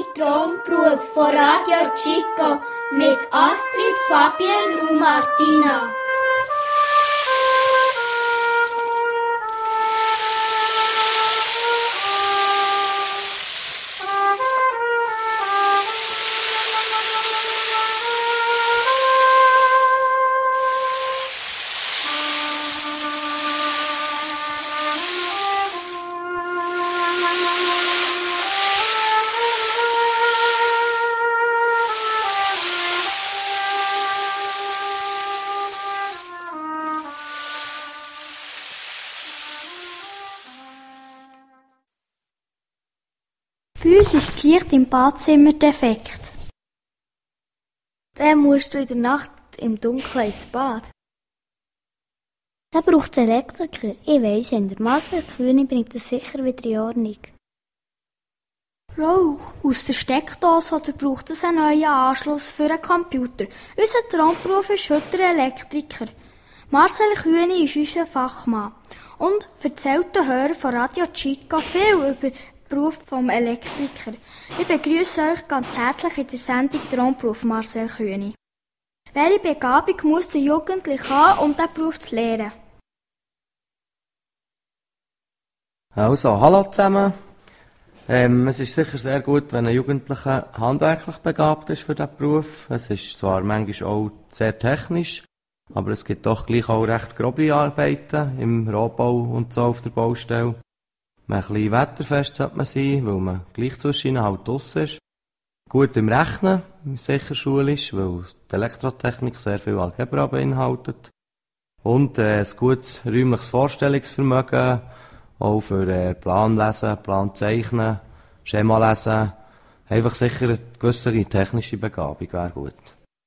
Traumberuf von Radio Chico mit Astrid, Fabian und Martina. Bei uns ist das Licht im Badzimmer defekt. Dann musst du in der Nacht im Dunkeln ins Bad. Dann braucht es Elektriker. Ich weiss, der Marcel Kühne bringt das sicher wieder in Ordnung. Rauch aus der Steckdose oder braucht es einen neuen Anschluss für einen Computer? Unser Traumberuf ist heute der Elektriker. Marcel Kühne ist unser Fachmann und erzählt den Hörern von Radio Chico viel über den Beruf des Elektriker. Ich begrüße euch ganz herzlich in der Sendung Traumberuf Marcel Kühne. Welche Begabung muss der Jugendliche haben, um diesen Beruf zu lernen? Also, hallo zusammen. Es ist sicher sehr gut, wenn ein Jugendlicher handwerklich begabt ist für diesen Beruf. Es ist zwar manchmal auch sehr technisch, aber es gibt doch gleich auch recht grobe Arbeiten im Rohbau und so auf der Baustelle. Ein bisschen wetterfest sollte man sein, weil man gleich zwischen halt draussen ist. Gut im Rechnen, sicher schulisch, weil die Elektrotechnik sehr viel Algebra beinhaltet. Und ein gutes räumliches Vorstellungsvermögen, auch für Plan lesen, Plan zeichnen, Schema lesen. Einfach sicher eine gewisse technische Begabung wäre gut.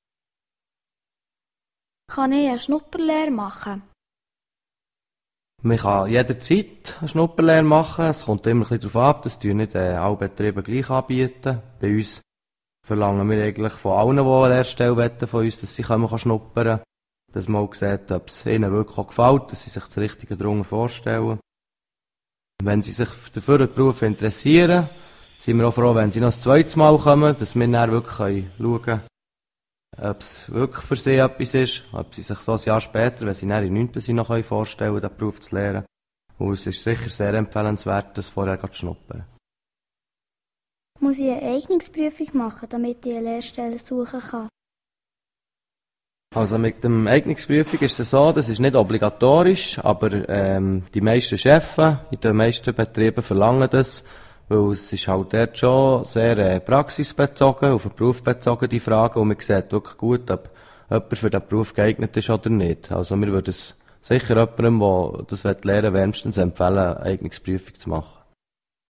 Kann ich eine Schnupperlehre machen? Man kann jederzeit eine Schnupperlehre machen. Es kommt immer ein bisschen darauf ab, dass die nicht alle Betriebe gleich anbieten. Bei uns verlangen wir eigentlich von allen, die eine Lehrstelle wollen, von uns, dass sie schnuppern können. Dass man auch sieht, ob es ihnen wirklich auch gefällt, dass sie sich das Richtige darunter vorstellen. Wenn sie sich dafür den Beruf interessieren, sind wir auch froh, wenn sie noch das zweite Mal kommen, dass wir dann wirklich schauen können, ob es wirklich für sie etwas ist, ob sie sich so ein Jahr später, wenn sie dann in 9. sind, noch vorstellen können, den Beruf zu lernen. Und es ist sicher sehr empfehlenswert, das vorher zu schnuppern. Muss ich eine Eignungsprüfung machen, damit ich eine Lehrstelle suchen kann? Also mit der Eignungsprüfung ist es so, das ist nicht obligatorisch, aber die meisten Chefs in den meisten Betrieben verlangen das, weil es ist halt dort schon sehr praxisbezogen, auf den Beruf bezogen, die Frage, und man sieht wirklich gut, ob jemand für den Beruf geeignet ist oder nicht. Also wir würden es sicher jemandem, der das lernen will, wärmstens empfehlen, eine Eignungsprüfung zu machen.